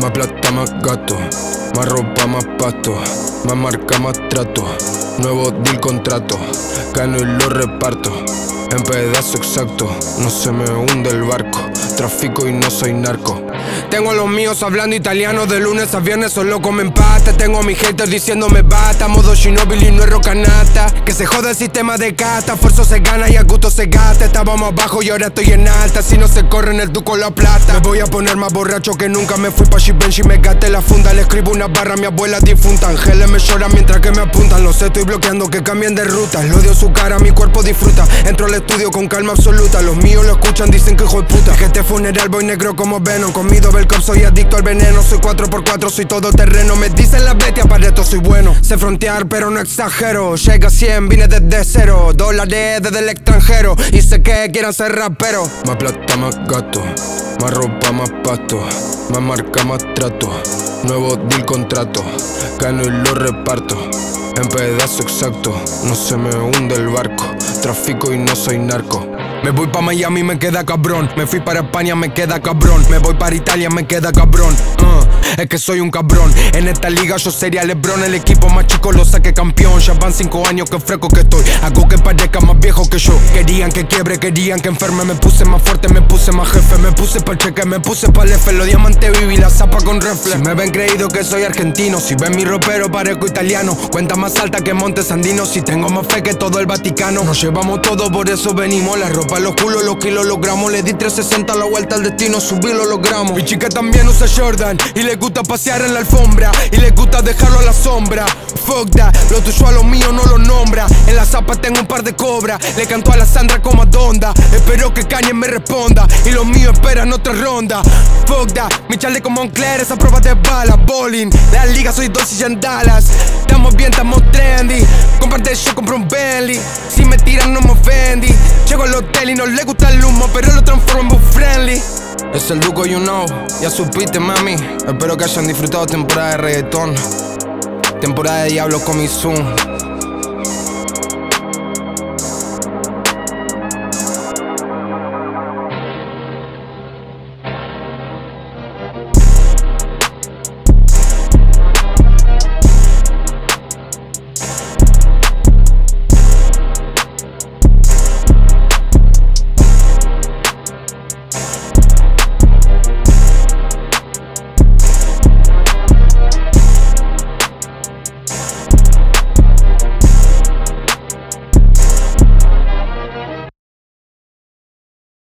Más plata, más gasto, más ropa, más pasto, más marca, más trato. Nuevo deal, contrato, gano y lo reparto en pedazo exacto. No se me hunde el barco, trafico y no soy narco. Tengo a los míos hablando italiano de lunes a viernes, solo comen pasta. Tengo a mis haters diciéndome basta, modo Ginóbili, no es rocanata. Que se joda el sistema de casta, esfuerzo se gana y a gusto se gasta. Estábamos abajo y ahora estoy en alta, si no se corre en el duco la plata. Me voy a poner más borracho que nunca, me fui pa' Givenchy, me gasté la funda. Le escribo una barra a mi abuela difunta, ángeles me lloran mientras que me apuntan. Lo sé, estoy bloqueando que cambien de ruta. Lo odio su cara, mi cuerpo disfruta. Entro al estudio con calma absoluta, los míos lo escuchan, dicen que hijo de puta. Que este funeral voy negro como Venom, comido Belcom, soy adicto al veneno. Soy 4x4, soy todo terreno. Me dicen las bestias, para esto soy bueno. Sé frontear pero no exagero, llega a 100, vine desde cero. Dólares desde el extranjero y sé que quieran ser raperos. Más plata, más gasto, más ropa, más pasto, más marca, más trato. Nuevo deal, contrato, gano y lo reparto en pedazo exacto. No se me hunde el barco, trafico y no soy narco. Me voy pa' Miami, me queda cabrón. Me fui para España, me queda cabrón. Me voy para Italia, me queda cabrón. Es que soy un cabrón. En esta liga yo sería LeBron. El equipo más chico lo saqué campeón. Ya van 5 años que fresco que estoy. Hago que parezca más viejo que yo. Querían que quiebre, querían que enferme. Me puse más fuerte, me puse más jefe. Me puse pa'l cheque, me puse pa'l F. Los diamantes viví la zapa con reflex. Si me ven creído que soy argentino, si ven mi ropero parezco italiano. Cuenta más alta que Montes Andinos. Si tengo más fe que todo el Vaticano. Nos llevamos todo, por eso venimos. La ropa, los culos, los kilos, los gramos. Le di 360 a la vuelta al destino, subí lo logramos. Mi chica también usa Jordan y le gusta pasear en la alfombra y le gusta dejarlo a la sombra. Fuck that, lo tuyo a lo mío no lo nombra. En la zapa tengo un par de cobras. Le canto a la Sandra como a Donda. Espero que Kanye me responda y los míos esperan otra ronda. Fuck that, mi chaleco Moncler, esa prueba de bala. Bowling, la liga soy Dolce y en Dallas. Estamos bien, estamos trendy. Comparte yo, compro un Bentley. Si me tiran no me ofendí. Llego al hotel y no le gusta el humo, pero lo transformo en book friendly. Es el Duco, you know, ya supiste, mami. Espero que hayan disfrutado temporada de reggaetón, temporada de Diablo con mi Zoom.